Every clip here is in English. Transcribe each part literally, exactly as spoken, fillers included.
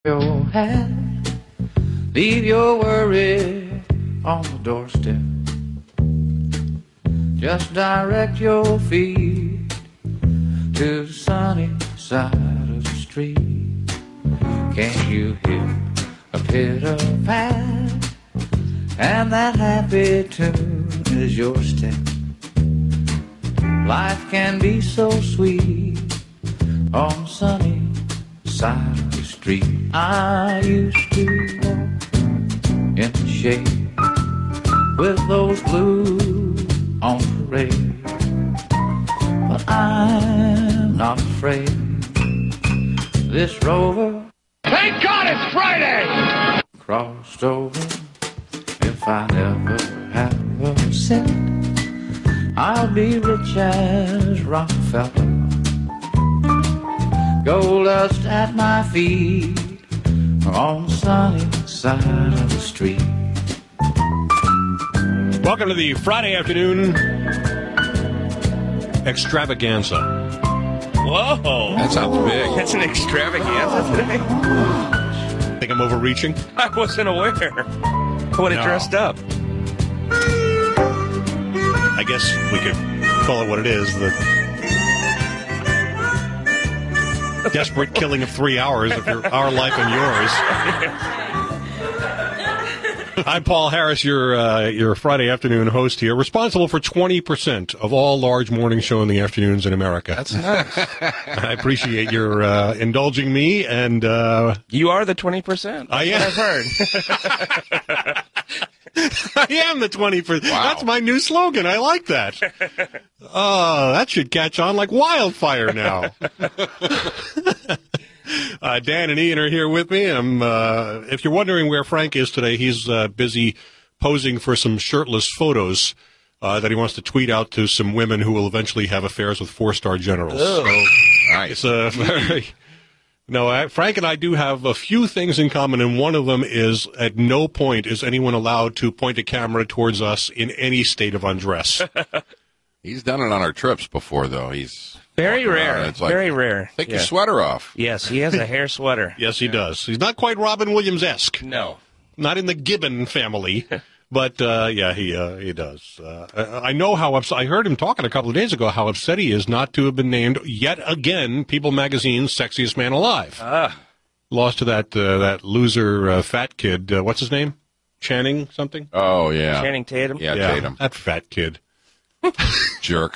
Your hat, leave your worry on the doorstep. Just direct your feet to the sunny side of the street. Can you hear a pitter pat? And that happy tune is your step. Life can be so sweet on the sunny side of the street. I used to walk in the shade with those blues on parade, but I'm not afraid. This rover, thank God it's Friday, crossed over. If I never have a cent, I'll be rich as Rockefeller. Gold dust at my feet on the sunny side of the street. Welcome to the Friday afternoon extravaganza. Whoa. That sounds big. That's an extravaganza today? Think I'm overreaching? I wasn't aware. I would have No. dressed up. I guess we could call it what it is. The desperate killing of three hours of your, our life and yours. I'm Paul Harris, your uh, your Friday afternoon host here, responsible for twenty percent of all large morning show in the afternoons in America. That's nice. I appreciate your uh, indulging me, and uh, You are the twenty percent. I am. I've heard. I am the twenty percent. Wow. That's my new slogan. I like that. Oh, that should catch on like wildfire now. uh, Dan and Ian are here with me. I'm, uh, if you're wondering where Frank is today, he's uh, busy posing for some shirtless photos uh, that he wants to tweet out to some women who will eventually have affairs with four-star generals. So Nice. it's a very... No, I, Frank and I do have a few things in common, and one of them is at no point is anyone allowed to point a camera towards us in any state of undress. He's done it on our trips before, though. He's Very walking rare. around, it's like, Very rare. Take Yeah. your sweater off. Yes, he has a hair sweater. Yes, he does. He's not quite Robin Williams-esque. No. Not in the Gibbon family. But, uh, yeah, he uh, he does. Uh, I I know how upset. I heard him talking a couple of days ago how upset he is not to have been named yet again People Magazine's Sexiest Man Alive. Ah. Lost to that uh, that loser uh, fat kid. Uh, what's his name? Channing something? Oh, yeah. Channing Tatum. Yeah, yeah, Tatum. that fat kid. Jerk.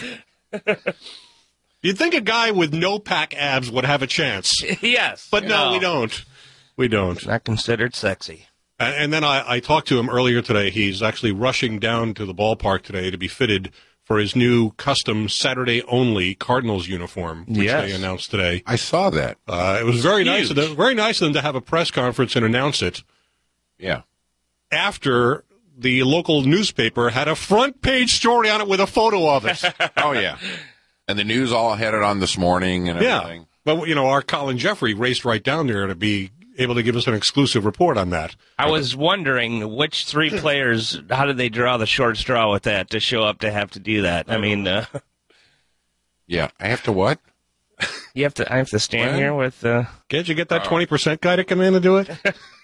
You'd think a guy with no pack abs would have a chance, Yes. but no, we don't. We don't. Not considered sexy. And, and then I, I talked to him earlier today. He's actually rushing down to the ballpark today to be fitted for his new custom Saturday-only Cardinals uniform, which Yes. they announced today. I saw that. Uh, it was very nice of Huge. them, very nice of them to have a press conference and announce it Yeah. after the local newspaper had a front-page story on it with a photo of it. Oh, yeah. And the news all had it on this morning and Yeah. everything. But, you know, our Colin Jeffrey raced right down there to be able to give us an exclusive report on that. I was wondering which three players, how did they draw the short straw with that to show up to have to do that? I mean, uh, Yeah. I have to what? you have to. I have to stand Well, here with. Uh, Can't you get that twenty percent guy to come in and do it?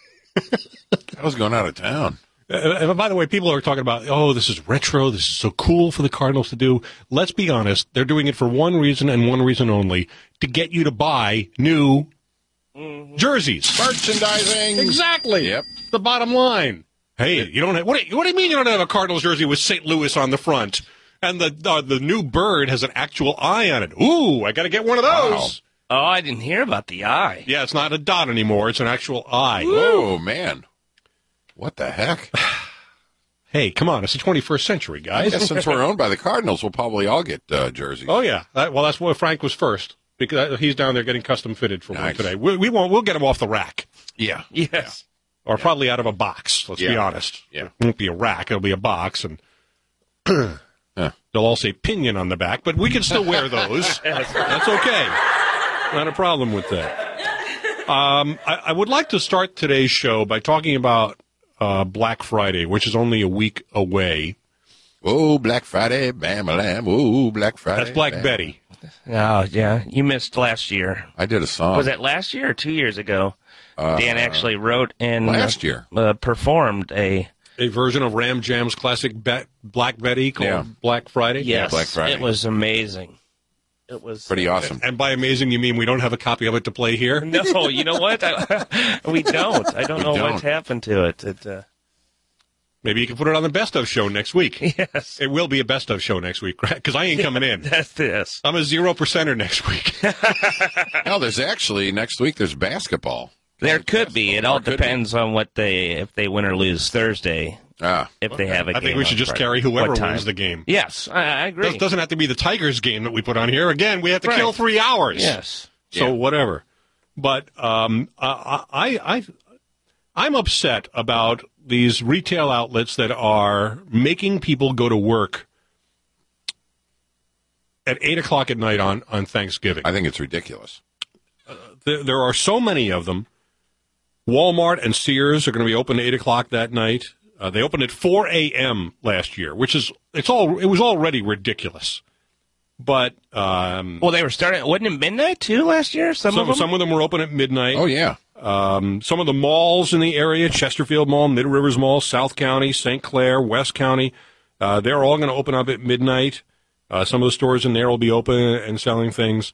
I was going out of town. Uh, and by the way, people are talking about, oh, this is retro. This is so cool for the Cardinals to do. Let's be honest. They're doing it for one reason and one reason only, to get you to buy new jerseys. Merchandising. Exactly. Yep. The bottom line. Hey, you don't have, what, do you, what do you mean you don't have a Cardinals jersey with Saint Louis on the front? And the uh, the new bird has an actual eye on it. Ooh, I got to get one of those. oh, I didn't hear about the eye. Yeah, it's not a dot anymore. It's an actual eye. Oh, man. What the heck? Hey, come on. It's the twenty-first century, I guys. guess since we're owned by the Cardinals, we'll probably all get uh, jerseys. Oh, yeah. That, well, that's where Frank was first, because he's down there getting custom fitted for one Nice. today. We, we won't. We'll get him off the rack, Yeah. Yes. or probably out of a box. Let's be Yeah. honest. Yeah. It won't be a rack. It'll be a box, and Huh. they'll all say pinion on the back, but we can still wear those. That's okay. Not a problem with that. Um, I, I would like to start today's show by talking about uh, Black Friday, which is only a week away. Oh, Black Friday, bam, a lamb. Oh, Black Friday. That's Black bam. Betty. Oh, yeah. You missed last year. I did a song. Was it last year or two years ago? Uh, Dan actually wrote and last year. uh, performed a A version of Ram Jam's classic Bet, Black Betty called Yeah. Black Friday? yes. Black Friday. It was amazing. It was Pretty awesome. And by amazing, you mean we don't have a copy of it to play here? No, you know what? I, we don't. I don't We know don't. what's happened to it. It uh, Maybe you can put it on the Best of show next week. yes, It will be a Best of show next week, because I ain't coming in. that's this. I'm a zero percenter next week. No, there's actually, next week, there's basketball. There could be. It all Or could be. depends on what they if they win or lose Thursday. Ah, If they have a I game think we should on just Friday. carry whoever What time? wins the game. Yes, I, I agree. It doesn't have to be the Tigers game that we put on here. Again, we have to Right. kill three hours. Yes. So Yeah. whatever. But um, I, I, I, I'm upset about these retail outlets that are making people go to work at eight o'clock at night on, on Thanksgiving. I think it's ridiculous. There, there are so many of them. Walmart and Sears are going to be open at eight o'clock that night. Uh, they opened at four a.m. last year, which is it's all it was already ridiculous. But um, Well, they were starting. Wasn't it midnight too last year? Some, some of them. some of them were open at midnight. Oh, yeah. Um, some of the malls in the area, Chesterfield Mall, Mid Rivers Mall, South County, Saint Clair, West County, uh, they're all going to open up at midnight. Uh, some of the stores in there will be open and selling things.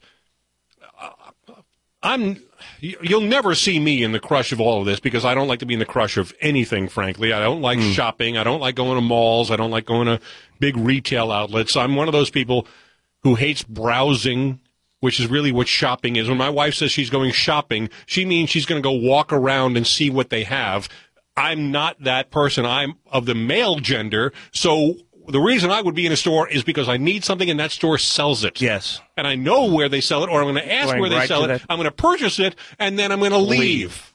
Uh, I'm. You'll never see me in the crush of all of this because I don't like to be in the crush of anything, frankly. I don't like shopping. I don't like going to malls. I don't like going to big retail outlets. I'm one of those people who hates browsing, which is really what shopping is. When my wife says she's going shopping, she means she's going to go walk around and see what they have. I'm not that person. I'm of the male gender, so the reason I would be in a store is because I need something and that store sells it. Yes. And I know where they sell it, or I'm going to ask Going where they right sell to it. that- I'm going to purchase it, and then I'm going to leave. Leave.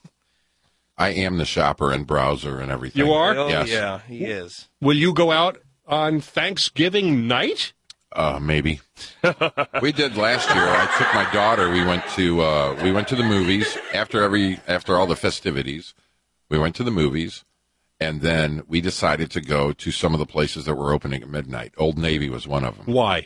I am the shopper and browser and everything. You are? Oh Yes. yeah, he is. Will you go out on Thanksgiving night? Uh, maybe. We did last year. I took my daughter. We went to uh, we went to the movies after every after all the festivities. We went to the movies, and then we decided to go to some of the places that were opening at midnight. Old Navy was one of them, Why?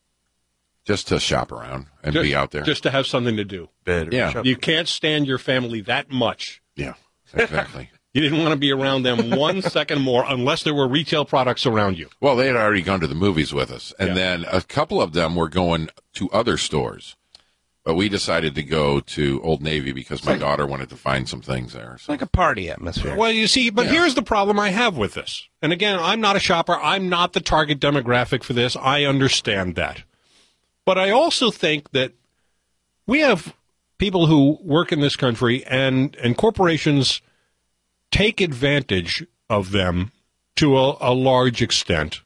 just to shop around and Just, be out there. Just to have something to do. Better. Yeah. shop- You can't stand your family that much. Yeah, exactly. You didn't want to be around them one second more unless there were retail products around you. Well, they had already gone to the movies with us, and Yeah. then a couple of them were going to other stores. But we decided to go to Old Navy because my daughter wanted to find some things there. It's So. like a party atmosphere. Well, you see, but Yeah. here's the problem I have with this. And again, I'm not a shopper. I'm not the target demographic for this. I understand that. But I also think that we have people who work in this country and, and corporations take advantage of them to a, a large extent.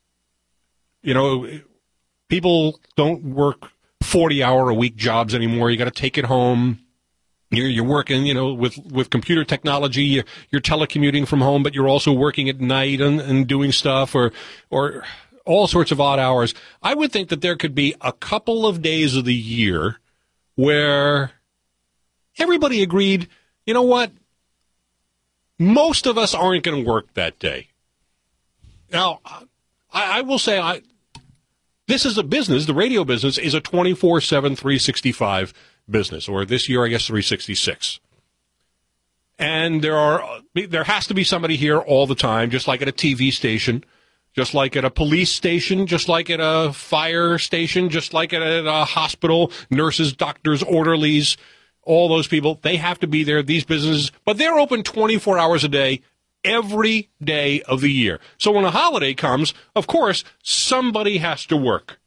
You know, people don't work forty-hour-a-week jobs anymore. You got to take it home. You're, you're working, you know, with, with computer technology. You're, you're telecommuting from home, but you're also working at night and, and doing stuff or or all sorts of odd hours. I would think that there could be a couple of days of the year where everybody agreed, you know what? Most of us aren't going to work that day. Now, I, I will say I this is a business. The radio business is a twenty-four seven, three sixty-five business, or this year, I guess, three sixty-six. And there are there has to be somebody here all the time, just like at a T V station, just like at a police station, just like at a fire station, just like at a, a hospital, nurses, doctors, orderlies, all those people. They have to be there, these businesses, but they're open twenty-four hours a day, every day of the year. So when a holiday comes, of course, somebody has to work.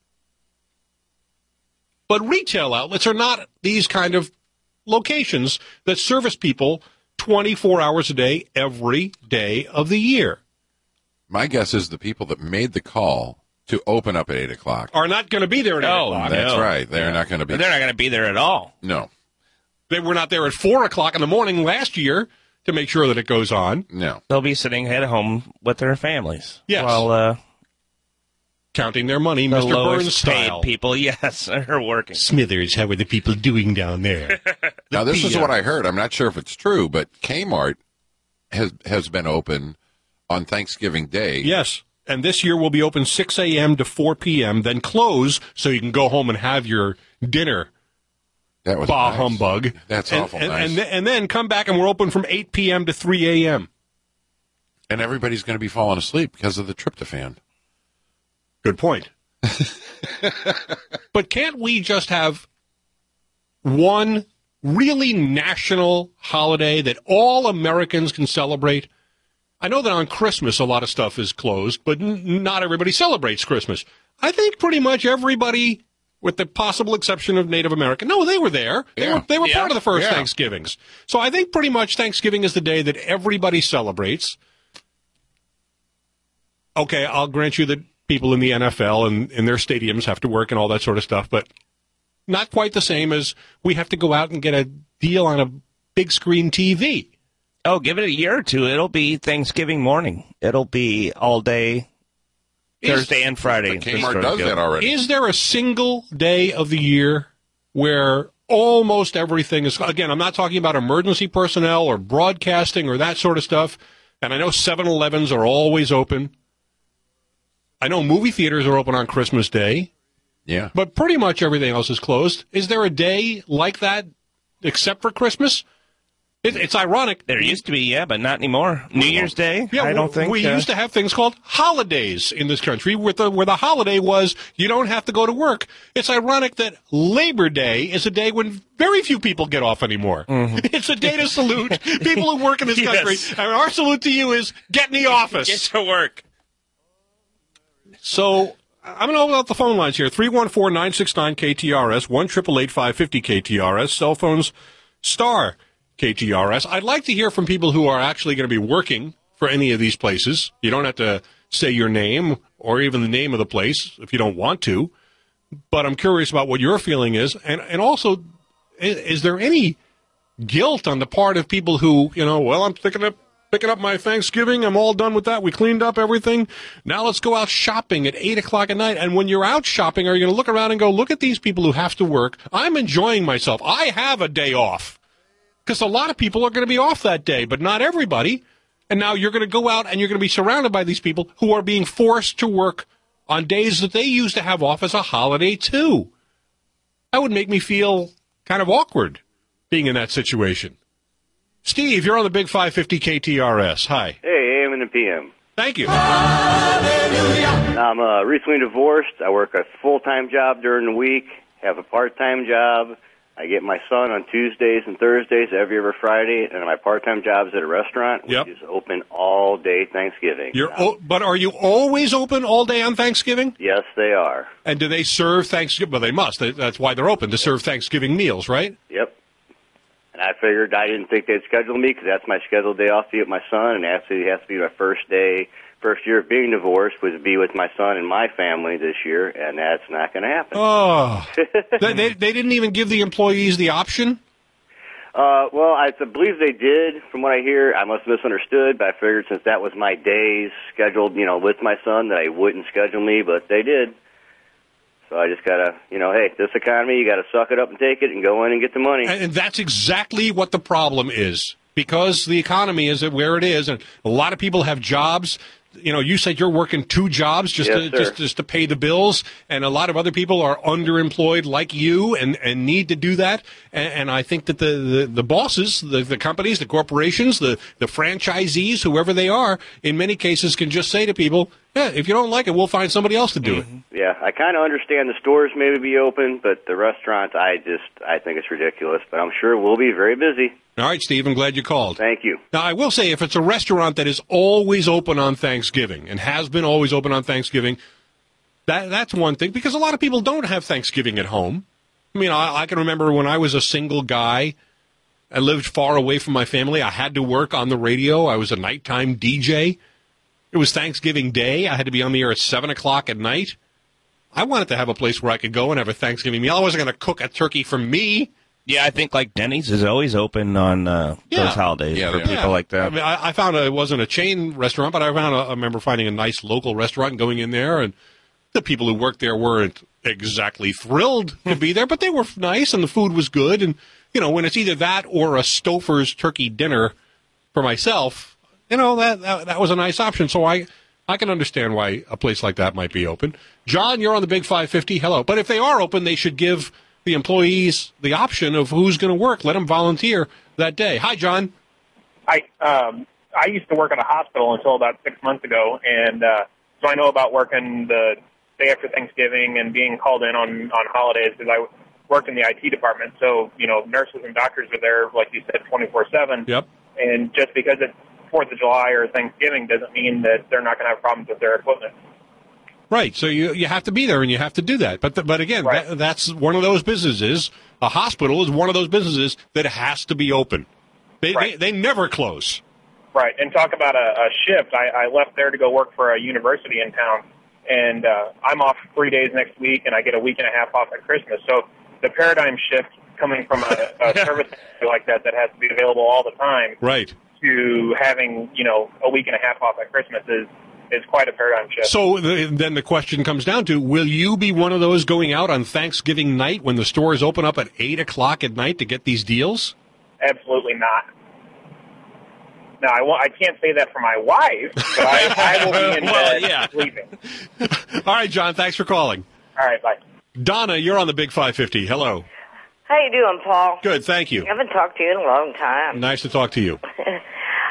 But retail outlets are not these kind of locations that service people twenty-four hours a day, every day of the year. My guess is the people that made the call to open up at eight o'clock. Are not going to be there at No, eight o'clock. That's no. right. They're not going to be. They're not going to be there at all. No, They were not there at four o'clock in the morning last year to make sure that it goes on. no. They'll be sitting at home with their families. Yes. While uh, Counting their money, the Mister Burns lowest paid style. people, yes, are working. Smithers, how are the people doing down there? Now this is P R. what I heard. I'm not sure if it's true, but Kmart has has been open on Thanksgiving Day. Yes. And this year will be open six a.m. to four p.m., then close so you can go home and have your dinner That was bah nice. humbug. That's and, awful and, nice. And, th- and then come back and we're open from eight p.m. to three a.m. And everybody's going to be falling asleep because of the tryptophan. Good point. But can't we just have one really national holiday that all Americans can celebrate? I know that on Christmas a lot of stuff is closed, but n- not everybody celebrates Christmas. I think pretty much everybody, with the possible exception of Native American, no, they were there. They Yeah. were, they were Yeah. part of the first Yeah. Thanksgivings. So I think pretty much Thanksgiving is the day that everybody celebrates. Okay, I'll grant you that people in the N F L and in their stadiums have to work and all that sort of stuff, but not quite the same as we have to go out and get a deal on a big screen T V. Oh, give it a year or two. It'll be Thanksgiving morning. It'll be all day Is- Thursday and Friday. But Kmart does that already. Is there a single day of the year where almost everything is, again, I'm not talking about emergency personnel or broadcasting or that sort of stuff, and I know seven elevens are always open. I know movie theaters are open on Christmas Day, Yeah. but pretty much everything else is closed. Is there a day like that except for Christmas? It, it's ironic. There used to be, yeah, but not anymore. New Year's Day, Yeah, I don't we, think. we uh, used to have things called holidays in this country, where the where the holiday was you don't have to go to work. It's ironic that Labor Day is a day when very few people get off anymore. It's a day to salute people who work in this Yes. country, and our salute to you is get in the office. Get to work. So I'm going to open up the phone lines here. three one four, nine six nine, K T R S, one eight eight eight, five five zero, K T R S, cell phones, star K T R S. I'd like to hear from people who are actually going to be working for any of these places. You don't have to say your name or even the name of the place if you don't want to, but I'm curious about what your feeling is. And, and also, is, is there any guilt on the part of people who, you know, well, I'm picking up Picking up my Thanksgiving. I'm all done with that. We cleaned up everything. Now let's go out shopping at eight o'clock at night. And when you're out shopping, are you going to look around and go, look at these people who have to work? I'm enjoying myself. I have a day off. Because a lot of people are going to be off that day, but not everybody. And now you're going to go out and you're going to be surrounded by these people who are being forced to work on days that they used to have off as a holiday too. That would make me feel kind of awkward being in that situation. Steve, you're on the Big five fifty K T R S. Hi. Hey, A M and the P M. Thank you. I'm uh, recently divorced. I work a full-time job during the week, have a part-time job. I get my son on Tuesdays and Thursdays, every other Friday, and my part-time job is at a restaurant, which Yep. is open all day Thanksgiving. You're, o- but are you always open all day on Thanksgiving? Yes, they are. And do they serve Thanksgiving? Well, they must. They- That's why they're open, to serve Thanksgiving meals, right? Yep. And I figured I didn't think they'd schedule me because that's my scheduled day off to be with my son, and actually it has to be my first day, first year of being divorced, was to be with my son and my family this year, and that's not going to happen. Oh. they, they, they didn't even give the employees the option? Uh, well, I believe they did. From what I hear, I must have misunderstood, but I figured since that was my days scheduled, you know, with my son, that I wouldn't schedule me, but they did. So I just gotta, you know, hey, this economy, you gotta suck it up and take it and go in and get the money. And that's exactly what the problem is. Because the economy is where it is, and a lot of people have jobs. You know, you said you're working two jobs just Yes, to sir. just, just to pay the bills, and a lot of other people are underemployed like you and, and need to do that. And, and I think that the, the, the bosses, the, the companies, the corporations, the, the franchisees, whoever they are, in many cases can just say to people, yeah, if you don't like it, we'll find somebody else to do it. Yeah, I kind of understand the stores maybe be open, but the restaurants, I just, I think it's ridiculous. But I'm sure we'll be very busy. All right, Steve, I'm glad you called. Thank you. Now, I will say, if it's a restaurant that is always open on Thanksgiving and has been always open on Thanksgiving, that that's one thing, because a lot of people don't have Thanksgiving at home. I mean, I, I can remember when I was a single guy, I lived far away from my family. I had to work on the radio. I was a nighttime D J. It was Thanksgiving Day. I had to be on the air at seven o'clock at night. I wanted to have a place where I could go and have a Thanksgiving meal. I wasn't going to cook a turkey for me. Yeah, I think like Denny's is always open on uh, Yeah. those holidays Yeah, for they are. people like that. I mean, I, I found a, it wasn't a chain restaurant, but I found a, I remember finding a nice local restaurant and going in there, and the people who worked there weren't exactly thrilled to be there, but they were nice and the food was good. And you know, when it's either that or a Stouffer's turkey dinner for myself, you know, that that, that was a nice option. So I. I can understand why a place like that might be open. John, you're on the Big five fifty. Hello. But if they are open, they should give the employees the option of who's going to work. Let them volunteer that day. Hi, John. I um, I used to work in a hospital until about six months ago, and uh, so I know about working the day after Thanksgiving and being called in on, on holidays because I worked in the I T department. So, you know, nurses and doctors are there, like you said, twenty-four seven. Yep. And just because it's fourth of July or Thanksgiving doesn't mean that they're not going to have problems with their equipment. Right. So you you have to be there and you have to do that. But the, but again, Right. that, that's one of those businesses. A hospital is one of those businesses that has to be open. They Right. they, they never close. Right, and talk about a, a shift. I, I left there to go work for a university in town, and uh, I'm off three days next week, and I get a week and a half off at Christmas. So the paradigm shift coming from a, a service like that that has to be available all the time Right. to having, you know, a week and a half off at Christmas is, is quite a paradigm shift. So the, then the question comes down to, will you be one of those going out on Thanksgiving night when the stores open up at eight o'clock at night to get these deals? Absolutely not. Now, I, won't, I can't say that for my wife, but I, I will be in Well, bed yeah. sleeping. All right, John, thanks for calling. All right, bye. Donna, you're on the Big five fifty. Hello. How you doing, Paul? Good, thank you. I haven't talked to you in a long time. Nice to talk to you. Uh,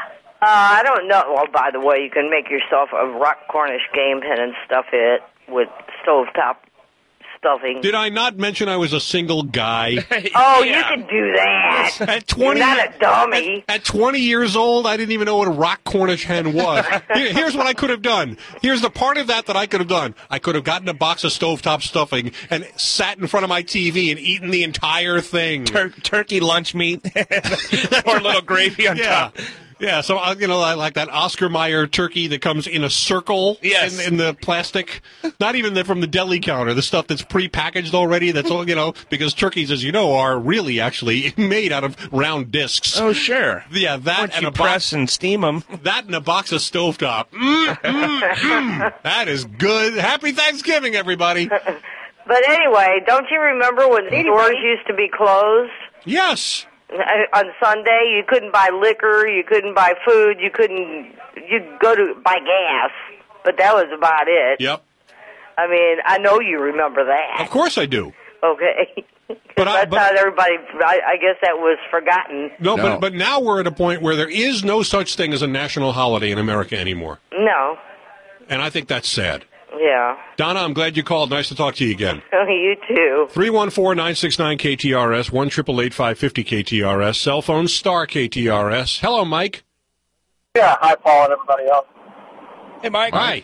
I don't know. Well, by the way, you can make yourself a rock Cornish game hen and stuff it with stovetop stuffing. Did I not mention I was a single guy? Oh, Yeah. you can do that. At twenty, You're not a dummy. At, at twenty years old, I didn't even know what a rock Cornish hen was. Here, here's what I could have done. Here's the part of that that I could have done. I could have gotten a box of stovetop stuffing and sat in front of my T V and eaten the entire thing. Tur- turkey lunch meat, or a little gravy on Yeah. top. Yeah, so, uh, you know, I like that Oscar Mayer turkey that comes in a circle Yes. in, in the plastic. Not even the, from the deli counter, the stuff that's prepackaged already. That's all, you know, because turkeys, as you know, are really actually made out of round discs. Oh, sure. Yeah, that Once and you a box, press and steam them. that and a box of stovetop. Mm, mm, mm. That is good. Happy Thanksgiving, everybody. But anyway, don't you remember when stores used to be closed? Yes. Uh, On Sunday, you couldn't buy liquor, you couldn't buy food, you couldn't, you'd go to buy gas, but that was about it. Yep. I mean, I know you remember that. Of course I do. Okay. But I- That's but- how everybody, I, I guess that was forgotten. No, No. but but now we're at a point where there is no such thing as a national holiday in America anymore. No. And I think that's sad. Yeah. Donna, I'm glad you called. Nice to talk to you again. You too. three one four, nine six nine, K T R S, one eight eight eight, five five zero, K T R S, cell phone star K T R S. Hello, Mike. Yeah, hi, Paul, and everybody else. Hey, Mike. Hi.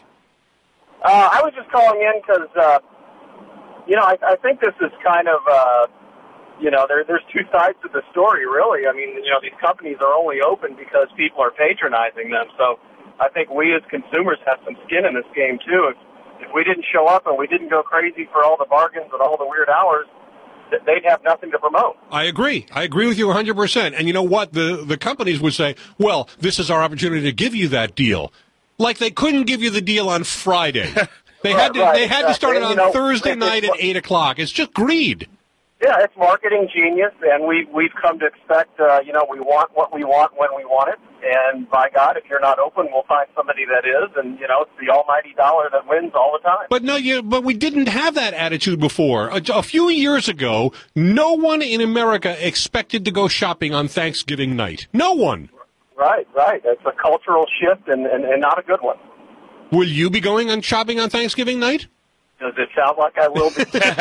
Uh, I was just calling in because, uh, you know, I, I think this is kind of, uh, you know, there, there's two sides to the story, really. I mean, you know, these companies are only open because people are patronizing them. So I think we as consumers have some skin in this game, too. If, if we didn't show up and we didn't go crazy for all the bargains and all the weird hours, th- they'd have nothing to promote. I agree. I agree with you one hundred percent. And you know what? The, the companies would say, well, this is our opportunity to give you that deal. Like they couldn't give you the deal on Friday. They had to, Right, they had to start it exactly. on You know, Thursday it's- night at eight o'clock. It's just greed. Yeah, it's marketing genius, and we, we've come to expect, uh, you know, we want what we want when we want it. And by God, if you're not open, we'll find somebody that is. And, you know, it's the almighty dollar that wins all the time. But no, you, but we didn't have that attitude before. A, a few years ago, no one in America expected to go shopping on Thanksgiving night. No one. Right, right. It's a cultural shift and, and, and not a good one. Will you be going on shopping on Thanksgiving night? Does it sound like I will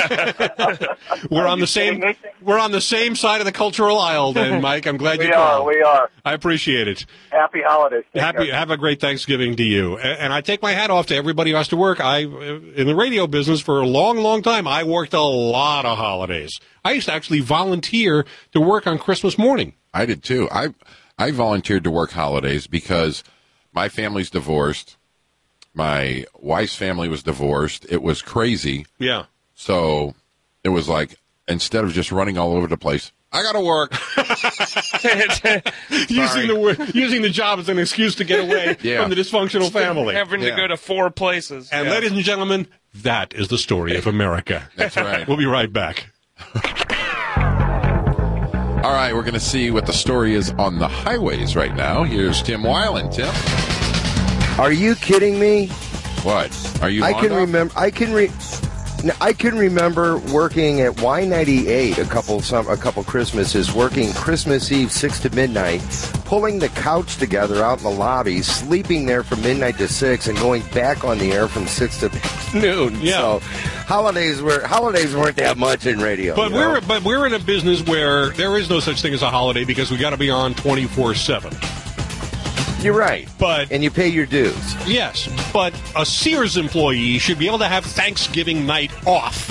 be? We're Are on you the same. kidding me? We're on the same side of the cultural aisle, then, Mike. I'm glad you We called. are, we are. I appreciate it. Happy holidays. Take Happy, care. have a great Thanksgiving to you. And, and I take my hat off to everybody who has to work. I, in the radio business for a long, long time, I worked a lot of holidays. I used to actually volunteer to work on Christmas morning. I did too. I I volunteered to work holidays because my family's divorced. My wife's family was divorced. It was crazy. Yeah. So it was like, instead of just running all over the place, I got to work. using the wo- using the job as an excuse to get away Yeah. from the dysfunctional family. Having Yeah. to go to four places. And Yeah. ladies and gentlemen, that is the story of America. That's right. We'll be right back. All right, we're going to see what the story is on the highways right now. Here's Tim Weiland. Tim, Are you kidding me? what? Are you I on can up? remember. I can re. Now, I can remember working at Y ninety-eight a couple some a couple Christmases, working Christmas Eve six to midnight, pulling the couch together out in the lobby, sleeping there from midnight to six, and going back on the air from six to noon. Yeah. So holidays were holidays weren't that much in radio. But you know? we're but we're in a business where there is no such thing as a holiday because we got to be on twenty-four seven. You're right. But and you pay your dues. Yes, but a Sears employee should be able to have Thanksgiving night off.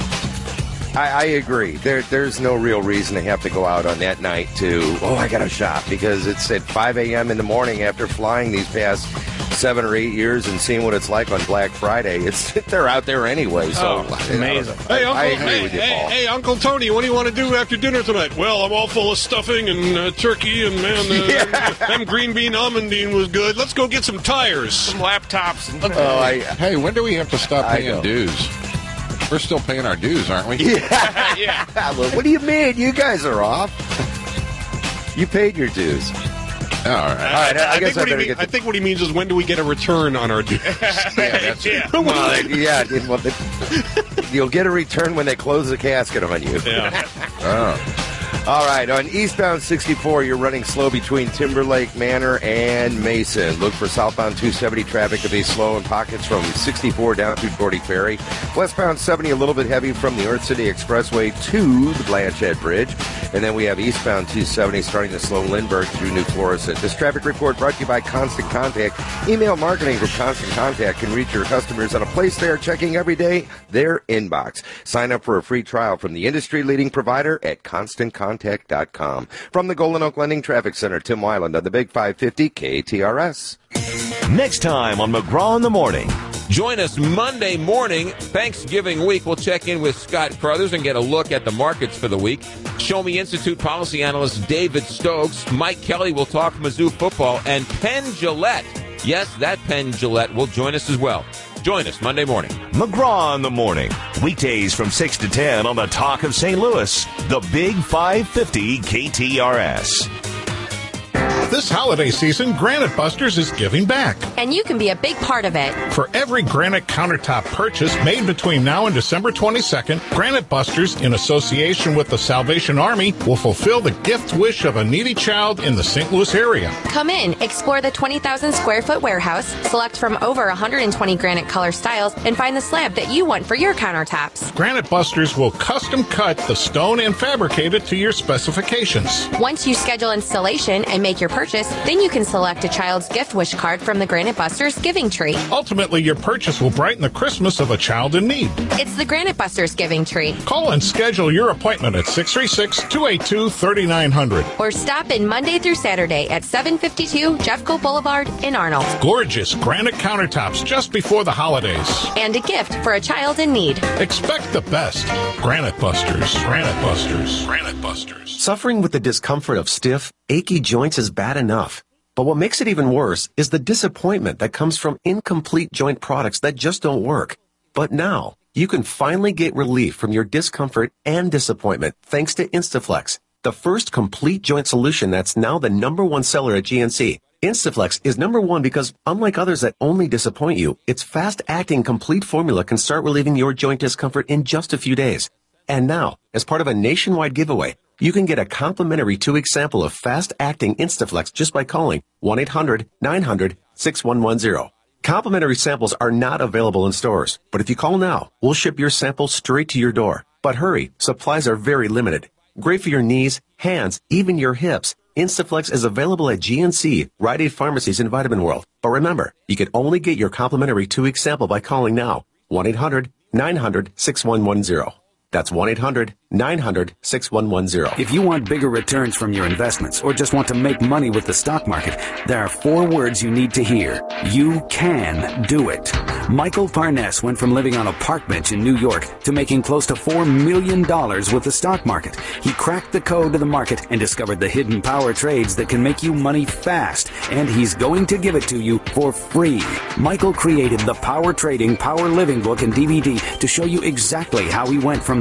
I, I agree. There, there's no real reason to have to go out on that night to, oh, I got to shop, because it's at five a.m. in the morning after flying these past seven or eight years and seeing what it's like on Black Friday. It's they're out there anyway, so Oh, amazing. Hey, Uncle, I agree hey, with you, hey, Paul. hey, Uncle Tony, what do you want to do after dinner tonight? Well, I'm all full of stuffing and uh, turkey, and man, uh, Yeah. them green bean almondine was good. Let's go get some tires, some laptops. And Oh, I, Hey, when do we have to stop I paying know. dues? We're still paying our dues, aren't we? yeah. yeah. Well, what do you mean? You guys are off. You paid your dues. All right. All right, I, I guess think I what he better mean- get I the think what he means is, when do we get a return on our dues? Yeah, that's it. Well, yeah, it- well, the, you'll get a return when they close the casket on you. Yeah. Oh. All right, on eastbound sixty-four, you're running slow between Timberlake Manor and Mason. Look for southbound two seventy traffic to be slow in pockets from sixty-four down through Gordy Ferry. Westbound seventy, a little bit heavy from the Earth City Expressway to the Blanchette Bridge. And then we have eastbound two seventy starting to slow Lindbergh through New Florissant. This traffic report brought to you by Constant Contact. Email marketing from Constant Contact can reach your customers on a place they are checking every day, their inbox. Sign up for a free trial from the industry-leading provider at constant contact dot com. From the Golden Oak Lending Traffic Center, Tim Weiland on the Big five fifty K T R S. Next time on McGraw in the Morning. Join us Monday morning, Thanksgiving week. We'll check in with Scott Crothers and get a look at the markets for the week. Show Me Institute policy analyst David Stokes. Mike Kelly will talk Mizzou football. And Penn Jillette, yes, that Penn Jillette will join us as well. Join us Monday morning. McGraw in the Morning. Weekdays from six to ten on the Talk of Saint Louis. The Big five fifty K T R S. This holiday season, Granite Busters is giving back. And you can be a big part of it. For every granite countertop purchase made between now and December twenty-second, Granite Busters, in association with the Salvation Army, will fulfill the gift wish of a needy child in the Saint Louis area. Come in, explore the twenty thousand square foot warehouse, select from over one hundred twenty granite color styles, and find the slab that you want for your countertops. Granite Busters will custom cut the stone and fabricate it to your specifications. Once you schedule installation and make your purchase, then you can select a child's gift wish card from the Granite Busters Giving Tree. Ultimately, your purchase will brighten the Christmas of a child in need. It's the Granite Busters Giving Tree. Call and schedule your appointment at six three six, two eight two, three nine zero zero. Or stop in Monday through Saturday at seven fifty-two Jeffco Boulevard in Arnold. Gorgeous granite countertops just before the holidays. And a gift for a child in need. Expect the best. Granite Busters. Granite Busters. Granite Busters. Suffering with the discomfort of stiff, achy joints is bad enough. But what makes it even worse is the disappointment that comes from incomplete joint products that just don't work. But now, you can finally get relief from your discomfort and disappointment thanks to Instaflex, the first complete joint solution that's now the number one seller at G N C. Instaflex is number one because, unlike others that only disappoint you, its fast-acting complete formula can start relieving your joint discomfort in just a few days. And now, as part of a nationwide giveaway, you can get a complimentary two-week sample of fast-acting Instaflex just by calling one eight hundred, nine hundred, six one one zero. Complimentary samples are not available in stores, but if you call now, we'll ship your sample straight to your door. But hurry, supplies are very limited. Great for your knees, hands, even your hips. Instaflex is available at G N C, Rite Aid Pharmacies, and Vitamin World. But remember, you can only get your complimentary two-week sample by calling now, one eight hundred, nine hundred, six one one zero. That's one eight hundred, nine hundred, six one one zero. If you want bigger returns from your investments or just want to make money with the stock market, there are four words you need to hear. You can do it. Michael Parness went from living on a park bench in New York to making close to four million dollars with the stock market. He cracked the code to the market and discovered the hidden power trades that can make you money fast, and he's going to give it to you for free. Michael created the Power Trading, Power Living book and D V D to show you exactly how he went from the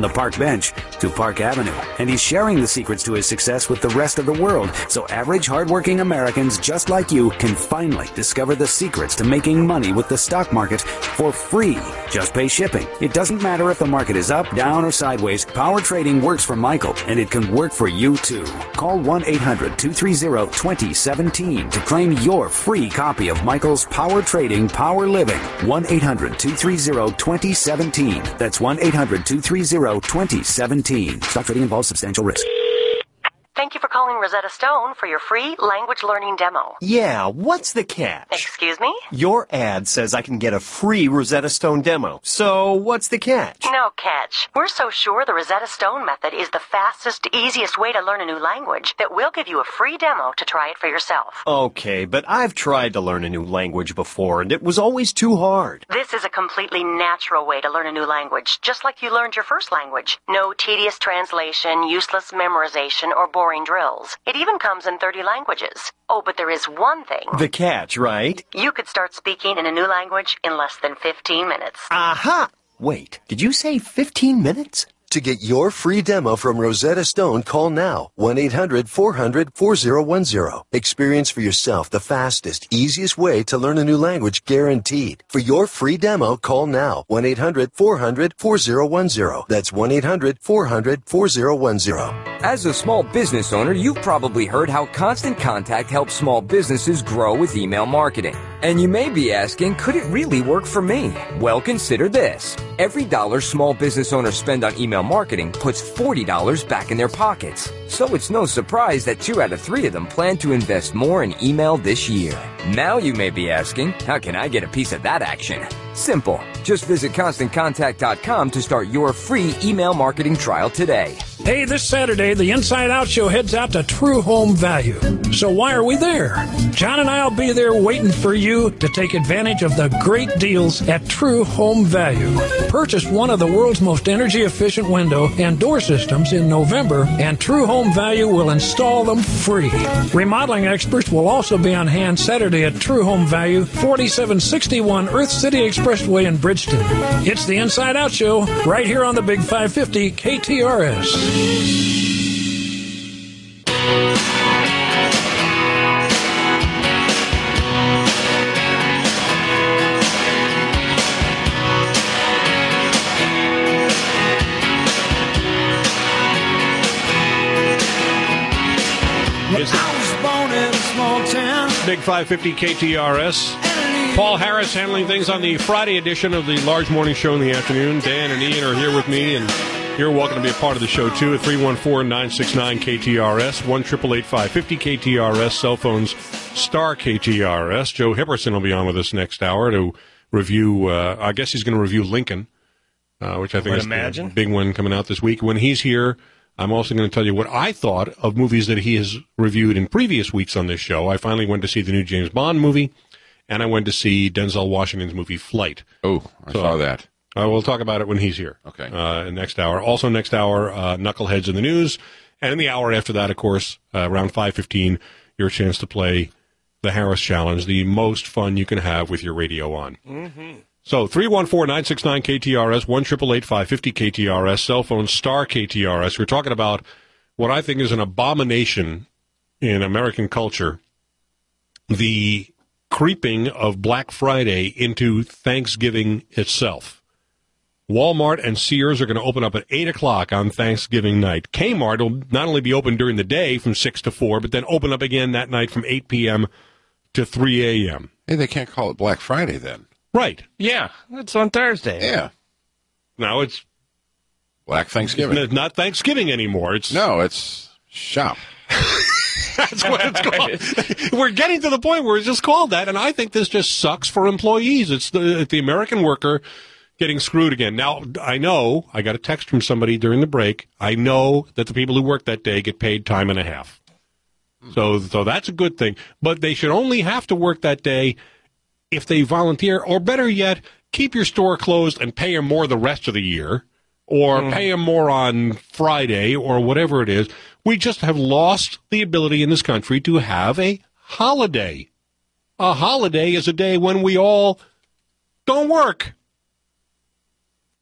the park bench to Park Avenue, and he's sharing the secrets to his success with the rest of the world, so average, hardworking Americans just like you can finally discover the secrets to making money with the stock market for free. Just pay shipping. It doesn't matter if the market is up, down, or sideways. Power trading works for Michael, and it can work for you too. Call one eight hundred two three zero two zero one seven to claim your free copy of Michael's Power Trading, Power Living. one eight hundred two three zero two zero one seven. That's one eight hundred two three zero two zero one seven. Stock trading involves substantial risk. Thank you for calling Rosetta Stone for your free language learning demo. Yeah, what's the catch? Excuse me? Your ad says I can get a free Rosetta Stone demo. So what's the catch? No catch. We're so sure the Rosetta Stone method is the fastest, easiest way to learn a new language that we'll give you a free demo to try it for yourself. Okay, but I've tried to learn a new language before, and it was always too hard. This is a completely natural way to learn a new language, just like you learned your first language. No tedious translation, useless memorization, or boring drills. It even comes in thirty languages. Oh, but there is one thing. The catch, right? You could start speaking in a new language in less than fifteen minutes. Aha! Wait, did you say fifteen minutes? To get your free demo from Rosetta Stone, call now. one eight hundred four hundred four zero one zero. Experience for yourself the fastest, easiest way to learn a new language guaranteed. For your free demo, call now. one eight hundred four hundred four zero one zero. That's one eight hundred four hundred four zero one zero. As a small business owner, you've probably heard how Constant Contact helps small businesses grow with email marketing. And you may be asking, could it really work for me? Well, consider this. Every dollar small business owners spend on email marketing puts forty dollars back in their pockets. So it's no surprise that two out of three of them plan to invest more in email this year. Now you may be asking, how can I get a piece of that action? Simple. Just visit constant contact dot com to start your free email marketing trial today. Hey, this Saturday, the Inside Out Show heads out to True Home Value. So why are we there? John and I will be there waiting for you to take advantage of the great deals at True Home Value. Purchase one of the world's most energy-efficient window and door systems in November, and True Home Value will install them free. Remodeling experts will also be on hand Saturday at True Home Value, forty-seven sixty-one Earth City Expressway in Bridgeton. It's the Inside Out Show right here on the Big five fifty K T R S. Big five fifty K T R S. Paul Harris handling things on the Friday edition of the Large Morning Show in the afternoon. Dan and Ian are here with me, and you're welcome to be a part of the show, too, at three one four, nine six nine, K T R S, one eight eight eight, five five zero, K T R S, cell phones, star K T R S. Joe Hipperson will be on with us next hour to review, uh, I guess he's going to review Lincoln, uh, which I think Would is imagine. the big one coming out this week. When he's here, I'm also going to tell you what I thought of movies that he has reviewed in previous weeks on this show. I finally went to see the new James Bond movie, and I went to see Denzel Washington's movie Flight. Oh, I So, saw that. Uh, we'll talk about it when he's here. Okay. Uh, next hour. Also next hour, uh, Knuckleheads in the News. And in the hour after that, of course, uh, around five fifteen, your chance to play the Harris Challenge, the most fun you can have with your radio on. Mm-hmm. So three one four, nine six nine, K T R S, one eight eight eight, five five zero, K T R S, cell phone, star K T R S. We're talking about what I think is an abomination in American culture, the creeping of Black Friday into Thanksgiving itself. Walmart and Sears are going to open up at eight o'clock on Thanksgiving night. Kmart will not only be open during the day from six to four, but then open up again that night from eight p.m. to three a.m. Hey, they can't call it Black Friday then. Right. Yeah, it's on Thursday. Yeah. Now it's Black Thanksgiving. It's not Thanksgiving anymore. It's No, it's shop. That's what it's called. We're getting to the point where it's just called that, and I think this just sucks for employees. It's the the American worker getting screwed again. Now, I know, I got a text from somebody during the break, I know that the people who work that day get paid time and a half. So, so that's a good thing. But they should only have to work that day if they volunteer, or better yet, keep your store closed and pay them more the rest of the year, or mm. pay them more on Friday, or whatever it is. We just have lost the ability in this country to have a holiday. A holiday is a day when we all don't work.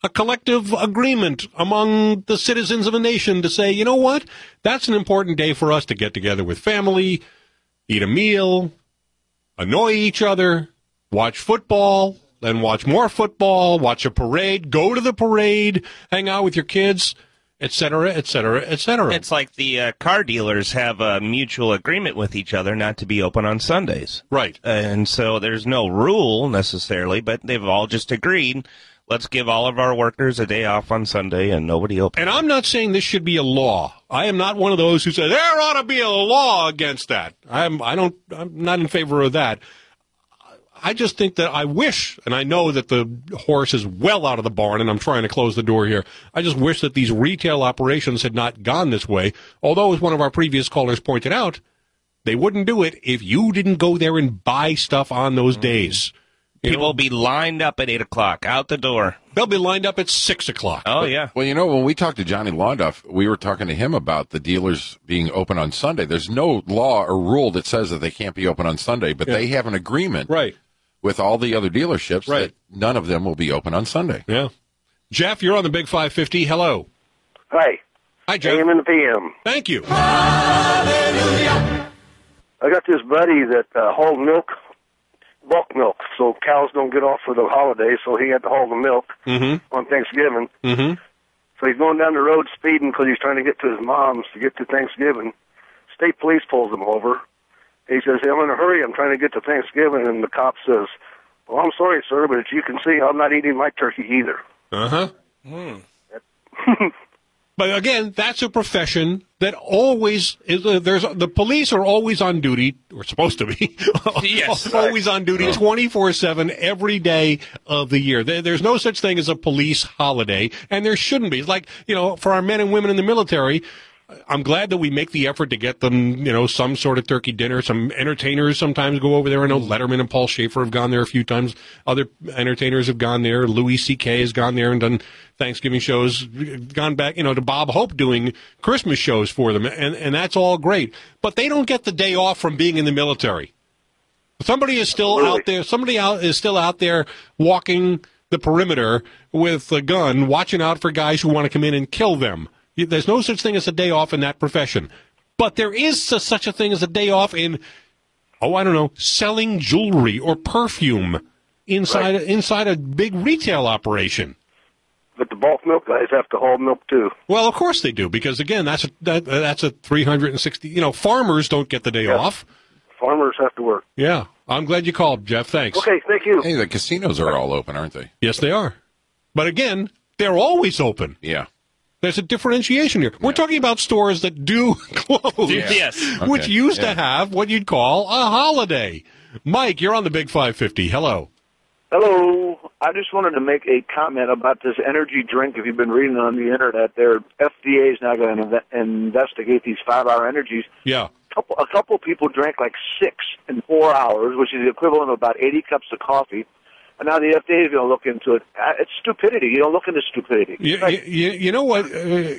a collective agreement among the citizens of a nation to say, you know what, that's an important day for us to get together with family, eat a meal, annoy each other, watch football, then watch more football, watch a parade, go to the parade, hang out with your kids, et cetera, et cetera, et cetera. It's like the uh, car dealers have a mutual agreement with each other not to be open on Sundays. Right. And so there's no rule necessarily, but they've all just agreed, let's give all of our workers a day off on Sunday and nobody open. And I'm not saying this should be a law. I am not one of those who says there ought to be a law against that. I'm I don't I'm not in favor of that. I just think that I wish, and I know that the horse is well out of the barn, and I'm trying to close the door here. I just wish that these retail operations had not gone this way. Although, as one of our previous callers pointed out, they wouldn't do it if you didn't go there and buy stuff on those days. You People know? will be lined up at eight o'clock, out the door. They'll be lined up at six o'clock. Oh, But- yeah. Well, you know, when we talked to Johnny Londoff, we were talking to him about the dealers being open on Sunday. There's no law or rule that says that they can't be open on Sunday, but Yeah. they have an agreement Right. with all the other dealerships Right. that none of them will be open on Sunday. Yeah. Jeff, you're on the Big five fifty. Hello. Hi. Hi, Jeff. A M and the P M. Thank you. I got this buddy that uh, hauled milk, bulk milk, so cows don't get off for the holidays, so he had to haul the milk Mm-hmm. on Thanksgiving. Mm-hmm. So he's going down the road speeding because he's trying to get to his mom's to get to Thanksgiving. State police pulls him over. He says, I'm in a hurry. I'm trying to get to Thanksgiving. And the cop says, well, I'm sorry, sir, but as you can see, I'm not eating my turkey either. Uh-huh. But again, that's a profession that always is. Uh, there's the police are always on duty, or supposed to be. Yes. always on duty, twenty-four seven, every day of the year. There, there's no such thing as a police holiday, and there shouldn't be. It's like, you know, for our men and women in the military, I'm glad that we make the effort to get them, you know, some sort of turkey dinner. Some entertainers sometimes go over there. I know Letterman and Paul Schaefer have gone there a few times. Other entertainers have gone there. Louis C K has gone there and done Thanksgiving shows, gone back, you know, to Bob Hope doing Christmas shows for them. And, and that's all great. But they don't get the day off from being in the military. Somebody is still Absolutely. out there. Somebody out is still out there walking the perimeter with a gun, watching out for guys who want to come in and kill them. There's no such thing as a day off in that profession. But there is such a thing as a day off in, oh, I don't know, selling jewelry or perfume inside, Right. inside a big retail operation. But the bulk milk guys have to haul milk, too. Well, of course they do, because, again, that's a, that, that's a three hundred sixty, you know, farmers don't get the day Yeah. off. Farmers have to work. Yeah. I'm glad you called, Jeff. Thanks. Okay, thank you. Hey, the casinos are all open, aren't they? Yes, they are. But, again, they're always open. Yeah. There's a differentiation here. We're talking about stores that do close, Yeah. Yes. which Okay. used Yeah. to have what you'd call a holiday. Mike, you're on the Big five fifty. Hello. Hello. I just wanted to make a comment about this energy drink. If you've been reading on the internet, their F D A is now going to inve- investigate these five-hour energies. Yeah. A couple, a couple people drank like six in four hours, which is the equivalent of about eighty cups of coffee. And now the F D A is going to look into it. Uh, It's stupidity. You don't look into stupidity. You, you, you know what? Uh,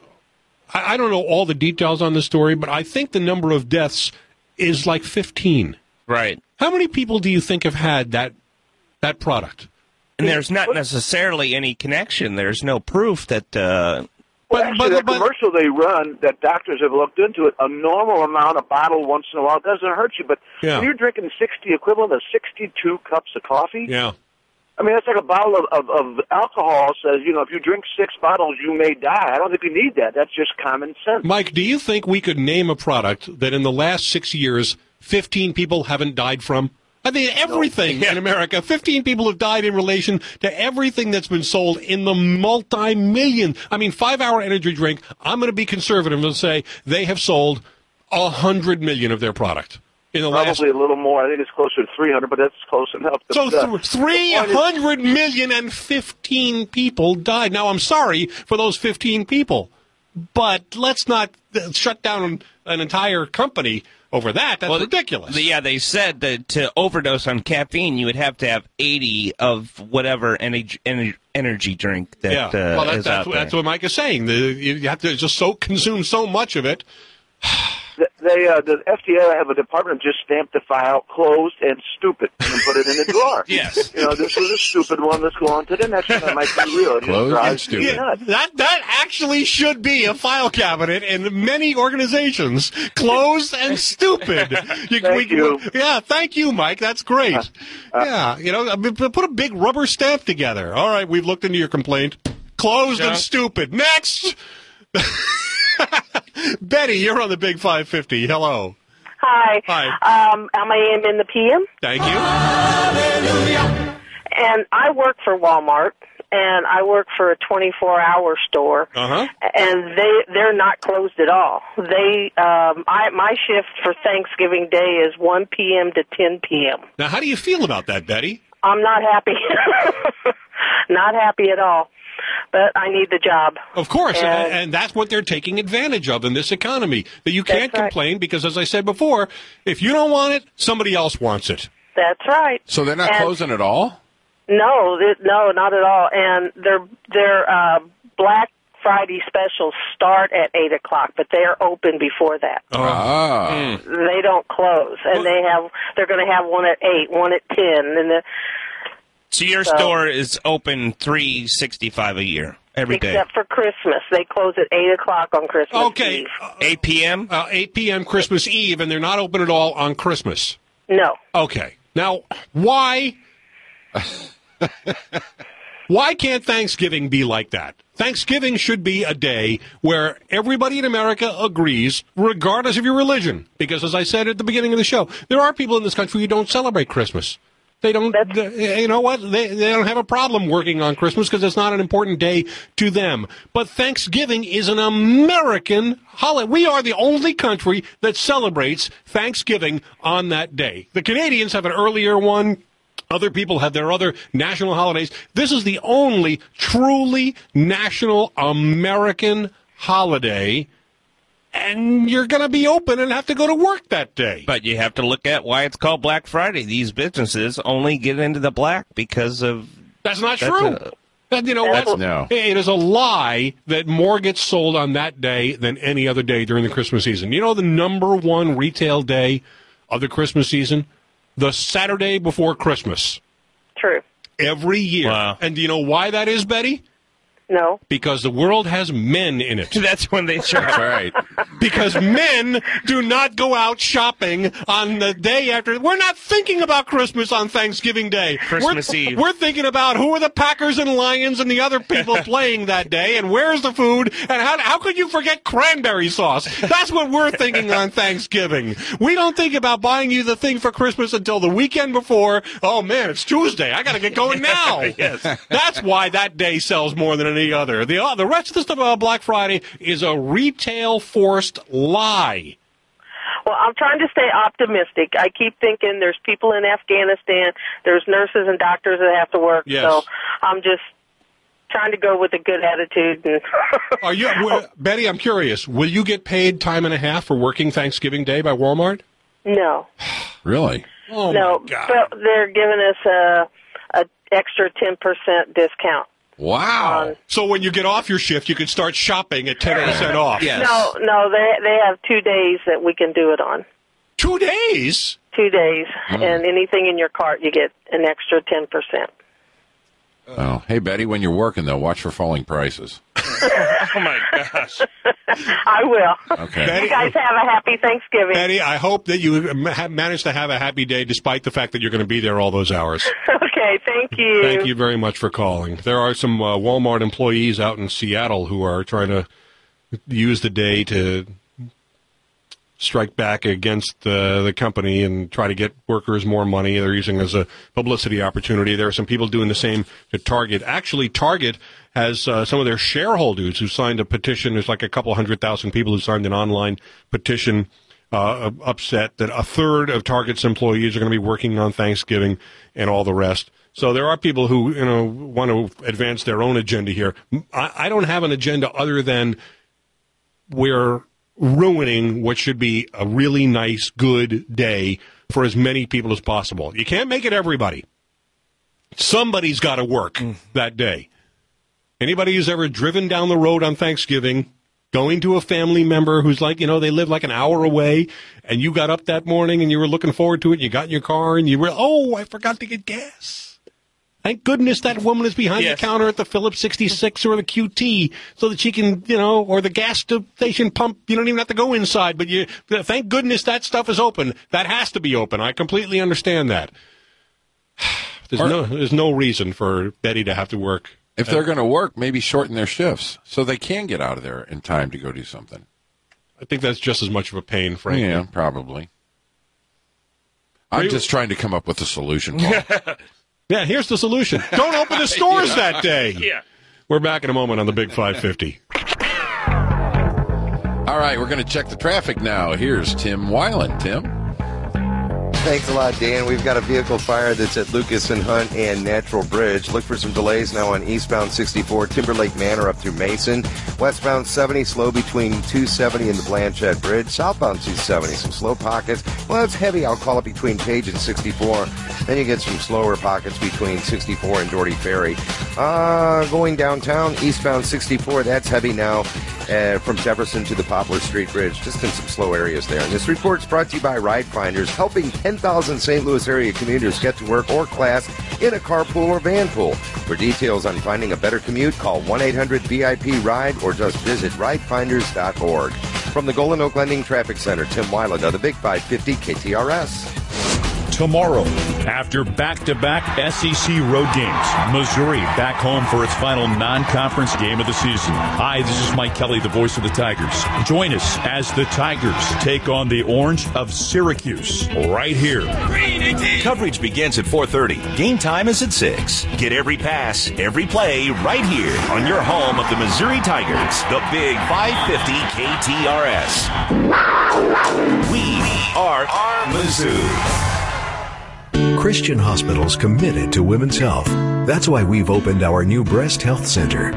I, I don't know all the details on the story, but I think the number of deaths is like fifteen. Right. How many people do you think have had that that product? And there's not necessarily any connection. There's no proof that. Uh, Well, actually, the commercial they run that doctors have looked into it, a normal amount of bottle once in a while doesn't hurt you. But Yeah. when you're drinking sixty, equivalent of sixty-two cups of coffee, Yeah. I mean, that's like a bottle of, of, of alcohol says, you know, if you drink six bottles, you may die. I don't think we need that. That's just common sense. Mike, do you think we could name a product that in the last six years, fifteen people haven't died from? I mean, everything in America, fifteen people have died in relation to everything that's been sold in the multi-million. I mean, five-hour energy drink, I'm going to be conservative and say they have sold one hundred million of their product in the last... Probably a little more. I think it's closer to three hundred, but that's close enough. So The- th- three hundred million and fifteen people died. Now, I'm sorry for those fifteen people, but let's not uh, shut down an entire company over that. That's well, ridiculous. the- yeah, they said that to overdose on caffeine, you would have to have eighty of whatever energy, energy, energy drink that yeah, uh, well, that's, is that's, out there. that's what Mike is saying. The, you have to just so consume so much of it. th- they uh, the F D A have a department just stamped the file closed and stupid and then put it in a drawer. Yes. You know, this was a stupid one. Let's go on to the next one. That might be real. It Closed drives and stupid. me Yeah, nuts. that that actually should be a file cabinet in many organizations. Closed and stupid. You, Thank you. Yeah, thank you, Mike. That's great. Yeah, you know, I mean, put a big rubber stamp together. All right, we've looked into your complaint. Closed Yeah. and stupid. Next. Betty, you're on the Big five fifty. Hello. Hi. Hi. Um, am I in the P M? Thank you. And I work for Walmart, and I work for a twenty-four hour store, Uh-huh. and they they're not closed at all. They um, I my shift for Thanksgiving Day is one p.m. to ten p.m. Now, how do you feel about that, Betty? I'm not happy. Not happy at all. But I need the job. Of course, and, And- and that's what they're taking advantage of in this economy. That you can't That's right. complain because, as I said before, if you don't want it, somebody else wants it. That's right. So they're not And- closing at all? No, th- no, not at all. And their their uh, Black Friday specials start at eight o'clock, but they are open before that. Ah. They don't close, and they have they're going to have one at eight, one at ten, and the, So your So- store is open three sixty-five a year, every day. except for Christmas, they close at eight o'clock on Christmas Okay. Eve. eight p.m.? Uh, eight p.m. Christmas Eve, and they're not open at all on Christmas. No, Okay. Now, why? Why can't Thanksgiving be like that? Thanksgiving should be a day where everybody in America agrees, regardless of your religion. Because, as I said at the beginning of the show, there are people in this country who don't celebrate Christmas. They don't, they- you know what? They, they don't have a problem working on Christmas because it's not an important day to them. But Thanksgiving is an American holiday. We are the only country that celebrates Thanksgiving on that day. The Canadians have an earlier one. Other people have their other national holidays. This is the only truly national American holiday. And you're going to be open and have to go to work that day. But you have to look at why it's called Black Friday. These businesses only get into the black because of... That's not that's true. a- And, you know, That's- what? no. It is a lie that more gets sold on that day than any other day during the Christmas season. You know the number one retail day of the Christmas season? The Saturday before Christmas. true. Every year. Wow. And do you know why that is, Betty? No. Because the world has men in it. That's when they shop. That's right. Because men do not go out shopping on the day after. We're not thinking about Christmas on Thanksgiving Day. Christmas we're, Eve. We're thinking about who are the Packers and Lions and the other people playing that day, and where's the food, and how, how could you forget cranberry sauce? That's what we're thinking on Thanksgiving. We don't think about buying you the thing for Christmas until the weekend before. Oh, man, it's Tuesday. I got to get going now. Yes. That's why that day sells more than any other. The, uh, the rest of the stuff about Black Friday is a retail forced lie. Well, I'm trying to stay optimistic. I keep thinking there's people in Afghanistan, there's nurses and doctors that have to work. Yes. So I'm just trying to go with a good attitude. And Are you, w- Betty, I'm curious. Will you get paid time and a half for working Thanksgiving Day by Walmart? no, Really? Oh, no, my God. but they're giving us a, a extra ten percent discount. Wow. So when you get off your shift, you can start shopping at ten percent off. No, no, they they have two days that we can do it on. Two days? Two days, Mm. and anything in your cart, you get an extra ten percent. Oh, hey, Betty, when you're working, though, watch for falling prices. Oh, my gosh. I will. Okay. You guys have a happy Thanksgiving. Betty, I hope that you ma- have managed to have a happy day despite the fact that you're going to be there all those hours. Okay, thank you. Thank you very much for calling. There are some uh, Walmart employees out in Seattle who are trying to use the day to strike back against uh, the company and try to get workers more money. They're using it as a publicity opportunity. There are some people doing the same to Target. Actually, Target has uh, some of their shareholders who signed a petition. There's like a couple hundred thousand people who signed an online petition uh, upset that a third of Target's employees are going to be working on Thanksgiving and all the rest. So there are people who, you know, want to advance their own agenda here. I, I don't have an agenda other than we're ruining what should be a really nice, good day for as many people as possible. You can't make it everybody. Somebody's got to work that day. Anybody who's ever driven down the road on Thanksgiving Going to a family member who's like, you know, they live like an hour away, and you got up that morning and you were looking forward to it, and you got in your car and you were, oh, I forgot to get gas. Thank goodness that woman is behind Yes. the counter at the Phillips sixty-six or the Q T so that she can, you know, or the gas station pump. You don't even have to go inside, but you, thank goodness that stuff is open. That has to be open. I completely understand that. There's Or- no, there's no reason for Betty to have to work. If they're going to work, maybe shorten their shifts so they can get out of there in time to go do something. I think that's just as much of a pain, frankly. Yeah, probably. I'm Are you- just trying to come up with a solution, Paul. Yeah, here's the solution. Don't open the stores Yeah. that day. Yeah. We're back in a moment on the Big five fifty. All right, we're going to check the traffic now. Here's Tim Weiland. Tim? Thanks a lot, Dan. We've got a vehicle fire that's at Lucas and Hunt and Natural Bridge. Look for some delays now on eastbound sixty-four, Timberlake Manor up through Mason. Westbound seventy, slow between two seventy and the Blanchette Bridge. Southbound two seventy, some slow pockets. Well, it's heavy. I'll call it between Page and sixty-four. Then you get some slower pockets between sixty-four and Doherty Ferry. Uh, going downtown, eastbound sixty-four, that's heavy now. Uh, from Jefferson to the Poplar Street Bridge, just in some slow areas there. And this report's brought to you by Ride Finders, helping ten thousand Saint Louis area commuters get to work or class in a carpool or van pool. For details on finding a better commute, call one eight hundred V I P ride or just visit ride finders dot org. From the Golden Oak Lending Traffic Center, Tim Weiland of the Big five fifty K T R S. Tomorrow, after back-to-back S E C road games, Missouri back home for its final non-conference game of the season. Hi, this is Mike Kelly, the voice of the Tigers. Join us as the Tigers take on the Orange of Syracuse right here. Coverage begins at four thirty. Game time is at six. Get every pass, every play right here on your home of the Missouri Tigers, the Big five fifty K T R S. We are Mizzou. Christian Hospital's committed to women's health. That's why we've opened our new Breast Health Center.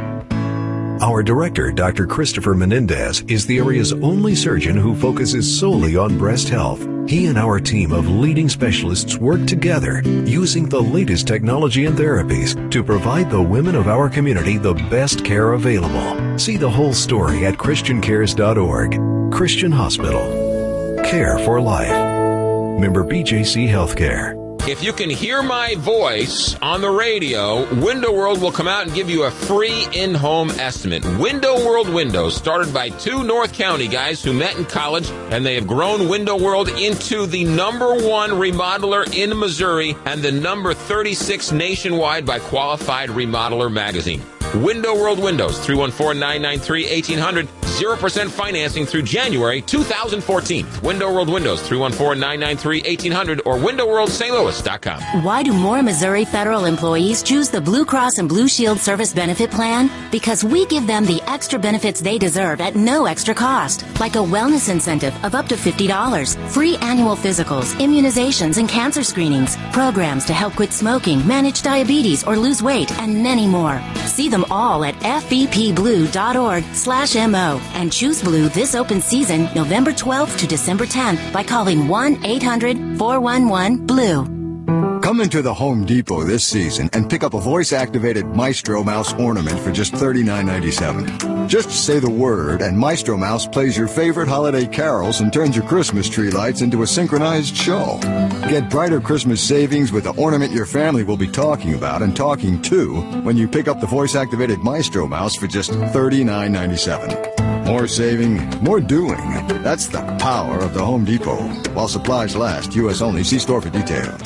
Our director, Doctor Christopher Menendez, is the area's only surgeon who focuses solely on breast health. He and our team of leading specialists work together, using the latest technology and therapies to provide the women of our community the best care available. See the whole story at christian cares dot org. Christian Hospital. Care for life. Member B J C Healthcare. If you can hear my voice on the radio, Window World will come out and give you a free in-home estimate. Window World Windows, started by two North County guys who met in college, and they have grown Window World into the number one remodeler in Missouri and the number thirty-six nationwide by Qualified Remodeler Magazine. Window World Windows, three one four, nine nine three, one eight zero zero, zero percent financing through January two thousand fourteen. Window World Windows, three one four, nine nine three, one eight zero zero or window world st louis dot com. Why do more Missouri federal employees choose the Blue Cross and Blue Shield Service Benefit Plan? Because we give them the extra benefits they deserve at no extra cost, like a wellness incentive of up to fifty dollars, free annual physicals, immunizations, and cancer screenings, programs to help quit smoking, manage diabetes, or lose weight, and many more. See them all at f e p blue dot org slash m o and choose Blue this open season, November twelfth to December tenth, by calling one eight hundred, four one one, blue. Come into the Home Depot this season and pick up a voice-activated Maestro Mouse ornament for just thirty-nine ninety-seven. Just say the word and Maestro Mouse plays your favorite holiday carols and turns your Christmas tree lights into a synchronized show. Get brighter Christmas savings with the ornament your family will be talking about and talking to when you pick up the voice-activated Maestro Mouse for just thirty-nine ninety-seven. More saving, more doing. That's the power of the Home Depot. While supplies last, U S only. See store for details.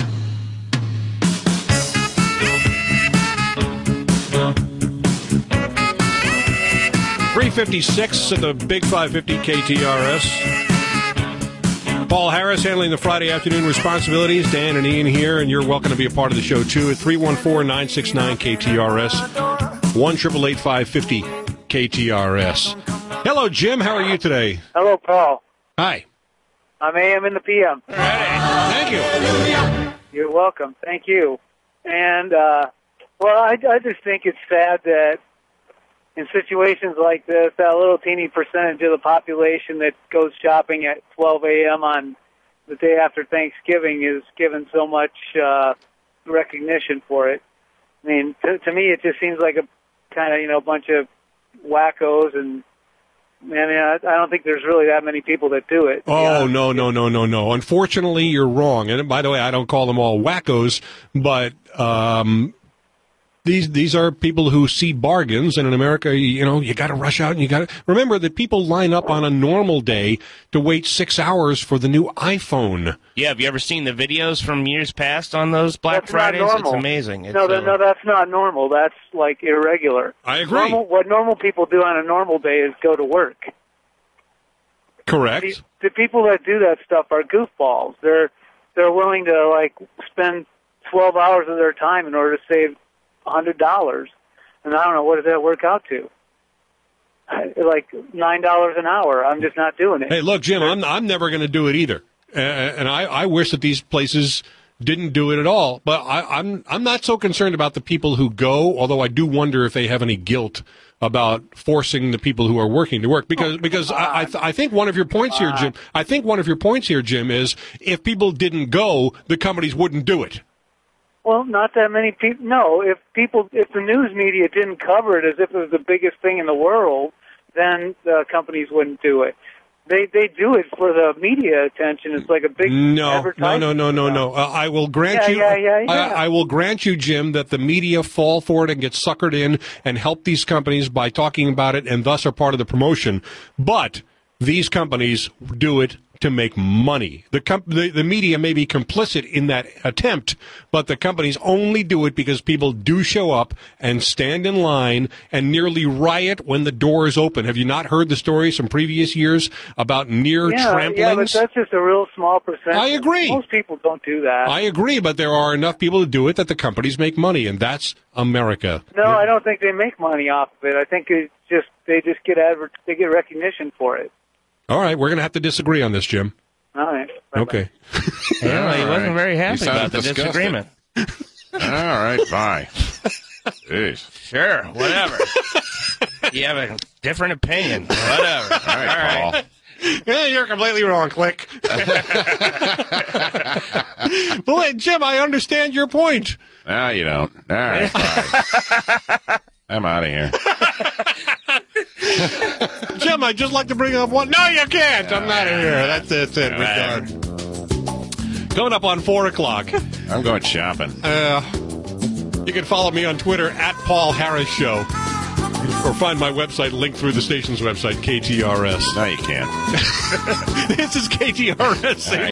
three fifty-six at the Big five fifty K T R S. Paul Harris handling the Friday afternoon responsibilities. Dan and Ian here, and you're welcome to be a part of the show, too, at three one four, nine six nine, K T R S, one eight eight eight, five five zero, K T R S. Hello, Jim. How are you today? Hello, Paul. Hi. I'm A M in the P M. Thank you. You're welcome. Thank you. And, uh, well, I, I just think it's sad that in situations like this, that little teeny percentage of the population that goes shopping at twelve a.m. on the day after Thanksgiving is given so much uh, recognition for it. I mean, to, to me, it just seems like a kind of, you know, bunch of wackos and, mean, I, I don't think there's really that many people that do it. Oh, no, no, no, no, no. Unfortunately, you're wrong. And by the way, I don't call them all wackos, but um, these these are people who see bargains. And in America, you know, you got to rush out and you got to remember that people line up on a normal day to wait six hours for the new iPhone. Yeah, have you ever seen the videos from years past on those Black That's Fridays? not normal. It's amazing. It's, no, uh, that, no, that's not normal. That's like irregular. I agree. Normal, what normal people do on a normal day is go to work. Correct. The, the people that do that stuff are goofballs. They're they're willing to like spend twelve hours of their time in order to save a hundred dollars, and I don't know what does that work out to. I- Like nine dollars an hour. I'm just not doing it. Hey, look, Jim, I'm I'm never going to do it either, uh, and I, I wish that these places didn't do it at all. But I, I'm I'm not so concerned about the people who go, although I do wonder if they have any guilt about forcing the people who are working to work. Because because I I, th- I think one of your points here, Jim. I think one of your points here, Jim, is if people didn't go, the companies wouldn't do it. Well, not that many people. No, if people, if the news media didn't cover it as if it was the biggest thing in the world, then the companies wouldn't do it. They they do it for the media attention. It's like a big No, no, advertising. no, no, no, no. Uh, I will grant Yeah, you. yeah, yeah, yeah. I, I will grant you, Jim, that the media fall for it and get suckered in and help these companies by talking about it, and thus are part of the promotion. But these companies do it to make money. The, com- the the media may be complicit in that attempt, but the companies only do it because people do show up and stand in line and nearly riot when the door is open. Have you not heard the stories from previous years about near yeah, tramplings? Yeah, but that's just a real small percentage. I agree. Most people don't do that. I agree, but there are enough people to do it that the companies make money, and that's America. No, I don't think they make money off of it. I think it's just they just get adver- they get recognition for it. All right, we're going to have to disagree on this, Jim. All right. Okay. Yeah, he wasn't very happy He sounded about the disgusted. disagreement. All right, bye. Jeez. Sure, whatever. You have a different opinion. Whatever. All right, Paul. Yeah, you're completely wrong, Click. Boy, Jim, I understand your point. No, you don't. All right, bye. I'm out of here. Jim, I'd just like to bring up one. No, you can't. I'm out of here. That's, that's it. We're done. Coming up on four o'clock. I'm going shopping. Uh, you can follow me on Twitter at Paul Harris Show, or find my website linked through the station's website, K T R S. No, you can't. This is K T R S.